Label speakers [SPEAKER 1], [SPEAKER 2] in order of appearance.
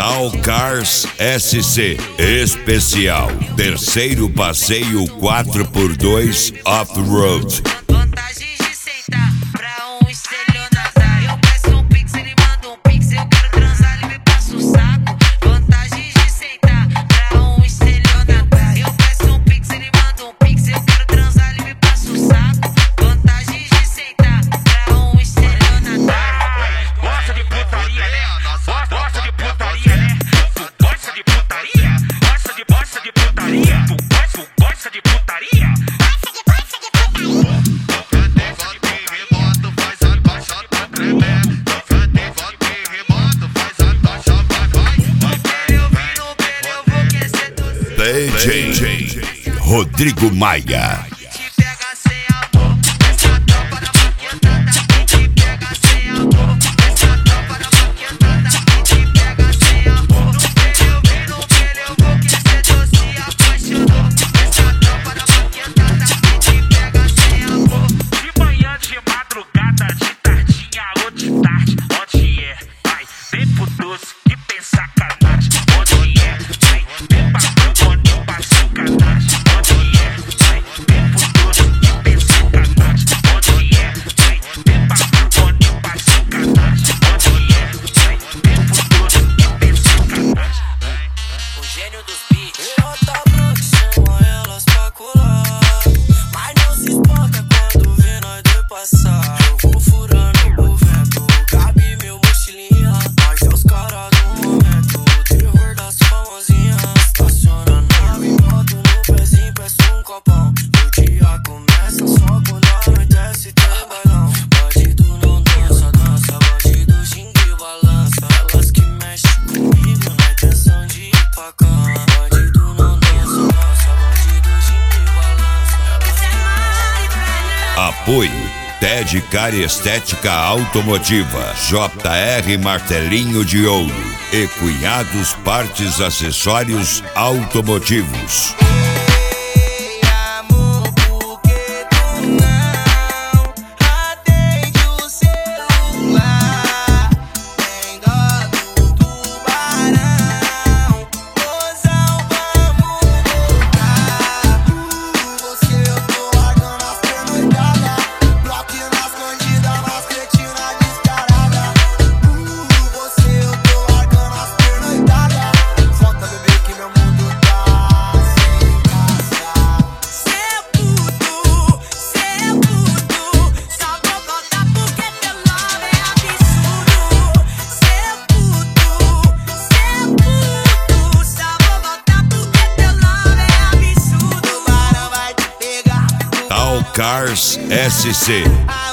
[SPEAKER 1] Tal Cars SC Especial. Terceiro passeio 4x2 Off-Road.
[SPEAKER 2] Vantagens de sentar pra um estelionatário. Eu peço um pix, ele manda um pix. Eu quero transar, ele me passa um saco. Vantagens de sentar pra um estelionatário. Eu peço um pix, ele manda um pix. Eu quero transar, ele me passa um saco. Vantagens de sentar pra um estelionatário.
[SPEAKER 3] Gosta de putaria, né? Gosta de putaria, né? Tu gosta de putaria? Gosta de putaria? Tu gosta de putaria?
[SPEAKER 1] DJ Rodrigo Maia. Apoio Ted Car Estética Automotiva, JR Martelinho de Ouro e Cunhados Partes Acessórios Automotivos. Tal Cars SC